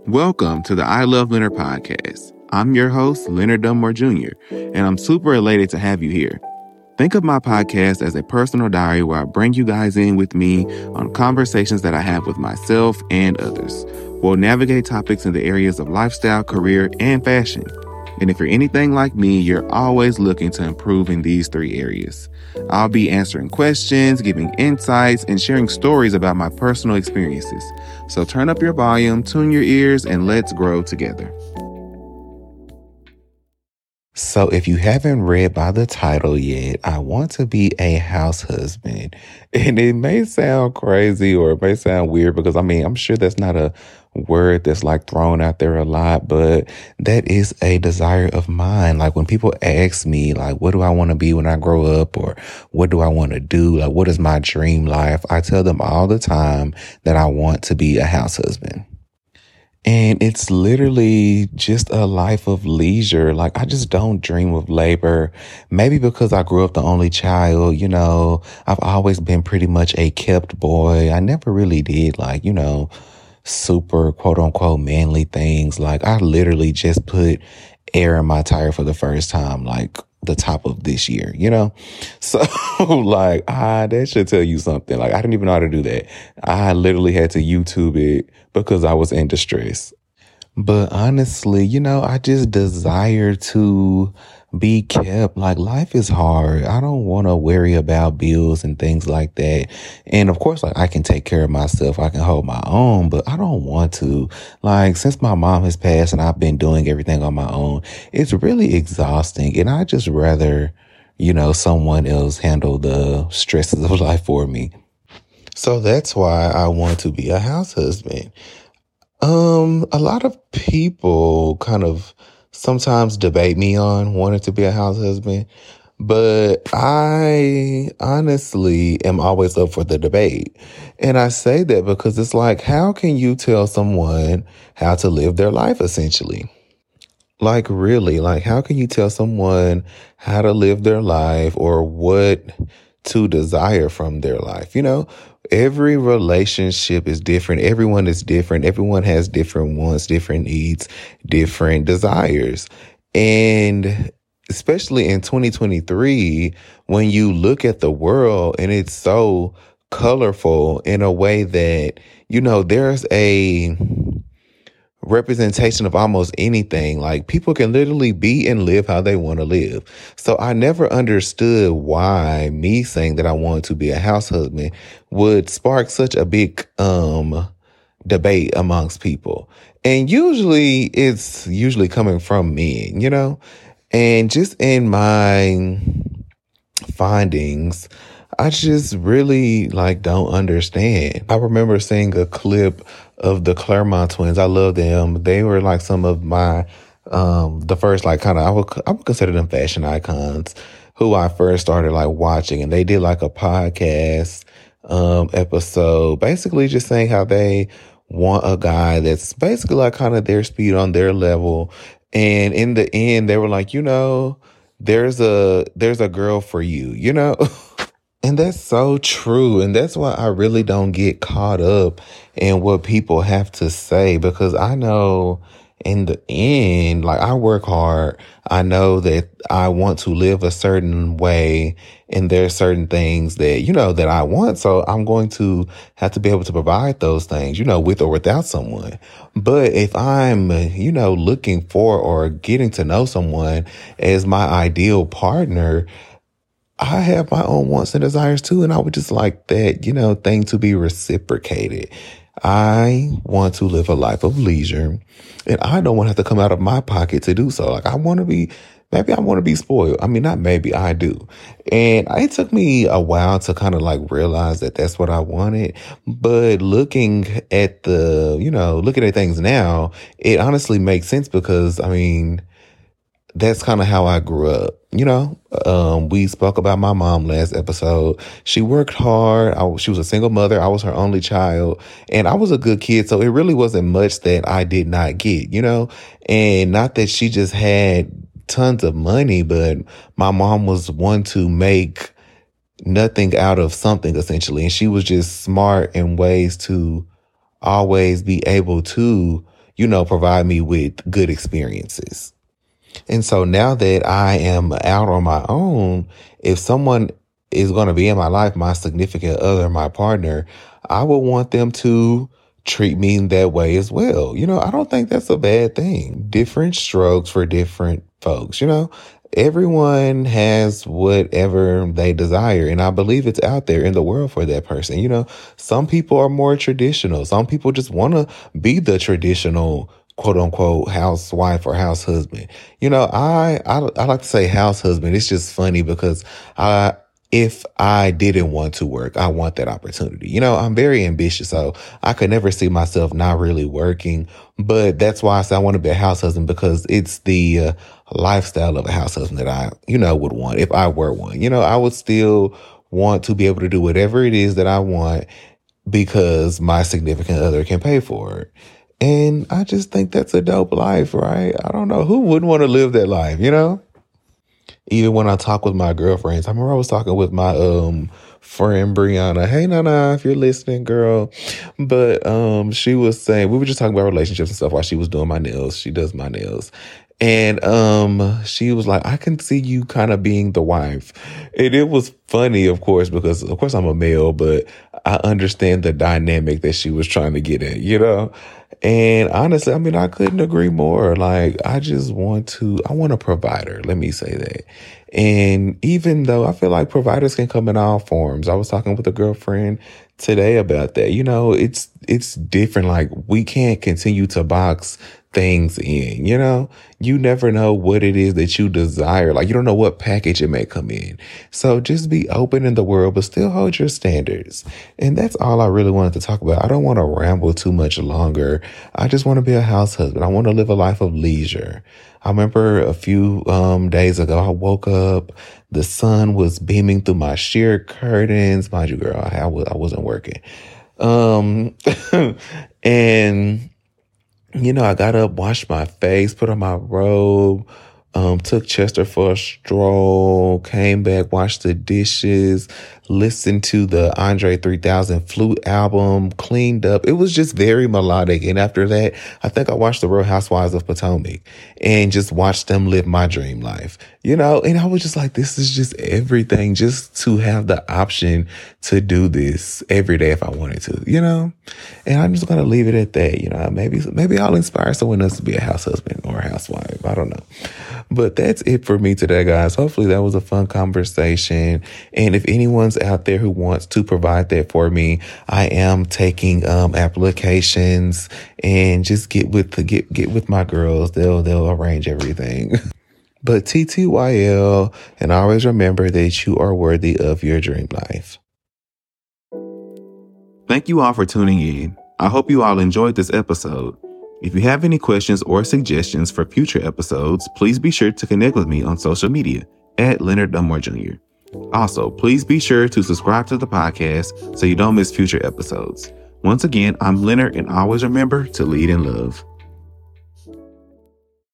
Welcome to the I Love Leonard podcast. I'm your host, Leonard Dunmore Jr., and I'm super elated to have you here. Think of my podcast as a personal diary where I bring you guys in with me on conversations that I have with myself and others. We'll navigate topics in the areas of lifestyle, career, and fashion. And if you're anything like me, you're always looking to improve in these three areas. I'll be answering questions, giving insights, and sharing stories about my personal experiences. So turn up your volume, tune your ears, and let's grow together. So if you haven't read by the title yet, I want to be a house husband. And it may sound crazy or it may sound weird because, I'm sure that's not a word that's like thrown out there a lot, but that is a desire of mine. Like when people ask me, like, what do I want to be when I grow up? Or what do I want to do? Like, what is my dream life? I tell them all the time that I want to be a house husband. And it's literally just a life of leisure. Like, I just don't dream of labor. Maybe because I grew up the only child, I've always been pretty much a kept boy. I never really did super quote unquote manly things. Like, I literally just put air in my tire for the first time, like the top of this year, So that should tell you something. Like, I didn't even know how to do that. I literally had to YouTube it because I was in distress. But honestly, I just desire to be kept. Like, life is hard. I don't want to worry about bills and things like that. And of course, I can take care of myself. I can hold my own, but I don't want to. Like, since my mom has passed and I've been doing everything on my own, it's really exhausting. And I just rather, someone else handle the stresses of life for me. So that's why I want to be a house husband. A lot of people kind of sometimes debate me on wanting to be a house husband, but I honestly am always up for the debate. And I say that because it's like, how can you tell someone how to live their life, essentially? Like, really, how can you tell someone how to live their life or what to desire from their life? Every relationship is different. Everyone is different. Everyone has different wants, different needs, different desires. And especially in 2023, when you look at the world and it's so colorful in a way that, there's a representation of almost anything. Like, people can literally be and live how they want to live. So I never understood why me saying that I wanted to be a house husband would spark such a big debate amongst people. And usually it's coming from men, and just in my findings, I just really don't understand. I remember seeing a clip of the Claremont twins. I love them. They were some of my, the first I would consider them fashion icons who I first started watching. And they did a podcast, episode, basically just saying how they want a guy that's basically kind of their speed on their level. And in the end, they were there's a girl for you, And that's so true. And that's why I really don't get caught up in what people have to say, because I know in the end, I work hard. I know that I want to live a certain way and there's certain things that, that I want. So I'm going to have to be able to provide those things, with or without someone. But if I'm, looking for or getting to know someone as my ideal partner, I have my own wants and desires too, and I would just like that, thing to be reciprocated. I want to live a life of leisure, and I don't want to have to come out of my pocket to do so. I want to be spoiled. Not maybe, I do. And it took me a while to kind of realize that that's what I wanted. But looking at things now, it honestly makes sense because, that's kind of how I grew up. We spoke about my mom last episode. She worked hard. She was a single mother. I was her only child, and I was a good kid. So it really wasn't much that I did not get, and not that she just had tons of money, but my mom was one to make nothing out of something, essentially. And she was just smart in ways to always be able to, provide me with good experiences. And so now that I am out on my own, if someone is going to be in my life, my significant other, my partner, I would want them to treat me in that way as well. I don't think that's a bad thing. Different strokes for different folks, Everyone has whatever they desire. And I believe it's out there in the world for that person. Some people are more traditional. Some people just want to be the traditional quote unquote housewife or house husband. I like to say house husband. It's just funny because if I didn't want to work, I want that opportunity. I'm very ambitious, so I could never see myself not really working. But that's why I say I want to be a house husband, because it's the lifestyle of a house husband that I, would want if I were one. I would still want to be able to do whatever it is that I want because my significant other can pay for it. And I just think that's a dope life, right? I don't know. Who wouldn't want to live that life, Even when I talk with my girlfriends, I remember I was talking with my friend Brianna. Hey, Nana, if you're listening, girl. But she was saying, we were just talking about relationships and stuff while she was doing my nails. She does my nails. And she was like, I can see you kind of being the wife. And it was funny, of course, because of course I'm a male, but I understand the dynamic that she was trying to get at, And honestly, I couldn't agree more. Like, I want a provider. Let me say that. And even though I feel like providers can come in all forms, I was talking with a girlfriend today about that. It's different. Like, we can't continue to box things in, you never know what it is that you desire. Like, you don't know what package it may come in. So just be open in the world, but still hold your standards. And that's all I really wanted to talk about. I don't want to ramble too much longer. I just want to be a house husband. I want to live a life of leisure. I remember a few days ago, I woke up, the sun was beaming through my sheer curtains. Mind you, girl, I wasn't working. And I got up, washed my face, put on my robe, took Chester for a stroll, came back, washed the dishes, listened to the Andre 3000 flute album, cleaned up. It was just very melodic. And after that, I think I watched The Real Housewives of Potomac and just watched them live my dream life, and I was just like, this is just everything, just to have the option to do this every day if I wanted to, and I'm just going to leave it at that. Maybe I'll inspire someone else to be a house husband or a housewife. I don't know. But that's it for me today, guys. Hopefully that was a fun conversation. And if anyone's out there who wants to provide that for me, I am taking applications, and just get with my girls. They'll arrange everything. But TTYL, and always remember that you are worthy of your dream life. Thank you all for tuning in. I hope you all enjoyed this episode. If you have any questions or suggestions for future episodes, please be sure to connect with me on social media at Leonard Dunmore Jr. Also, please be sure to subscribe to the podcast so you don't miss future episodes. Once again, I'm Leonard, and always remember to lead in love.